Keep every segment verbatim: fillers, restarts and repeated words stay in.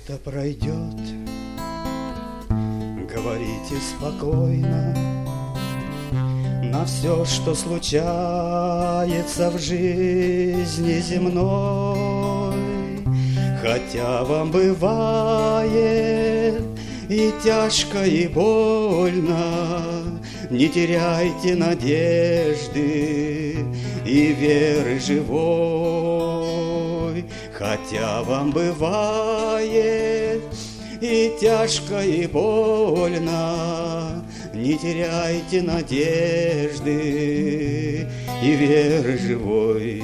это пройдет, говорите спокойно. На все, что случается в жизни земной, хотя вам бывает и тяжко, и больно, не теряйте надежды и веры живой. Хотя вам бывает и тяжко, и больно, не теряйте надежды и веры живой.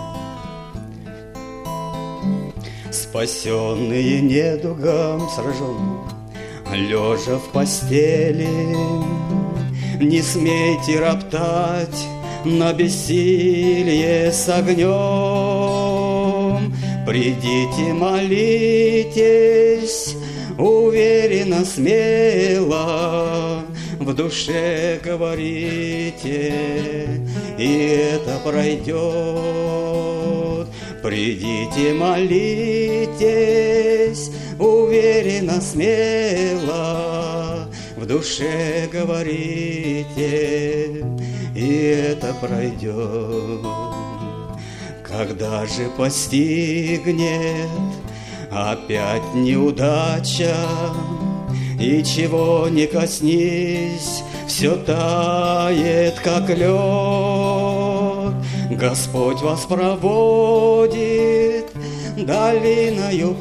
Спасенные недугом сраженные, лежа в постели, не смейте роптать на бессилие с огнем. Придите, молитесь, уверенно, смело, в душе говорите, и это пройдет. Придите, молитесь, уверенно, смело, в душе говорите, и это пройдет. Когда же постигнет опять неудача, и чего не коснись, все тает, как лед, Господь вас проводит долиною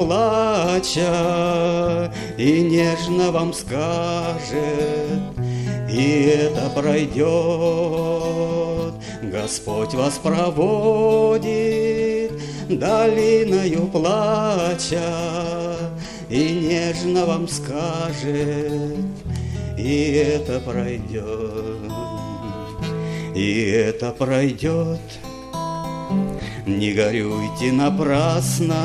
плача и нежно вам скажет, и это пройдет. Господь вас проводит долиною плача и нежно вам скажет, и это пройдет, и это пройдет. Не горюйте напрасно,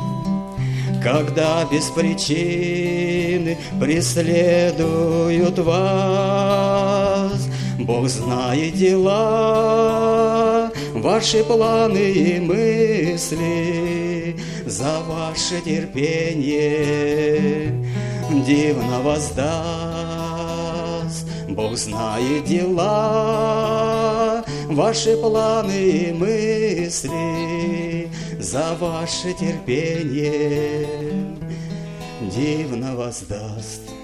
когда без причины преследуют вас. Бог знает дела, ваши планы и мысли, за ваше терпение дивно воздаст. Бог знает дела, ваши планы и мысли, за ваше терпение дивно воздаст.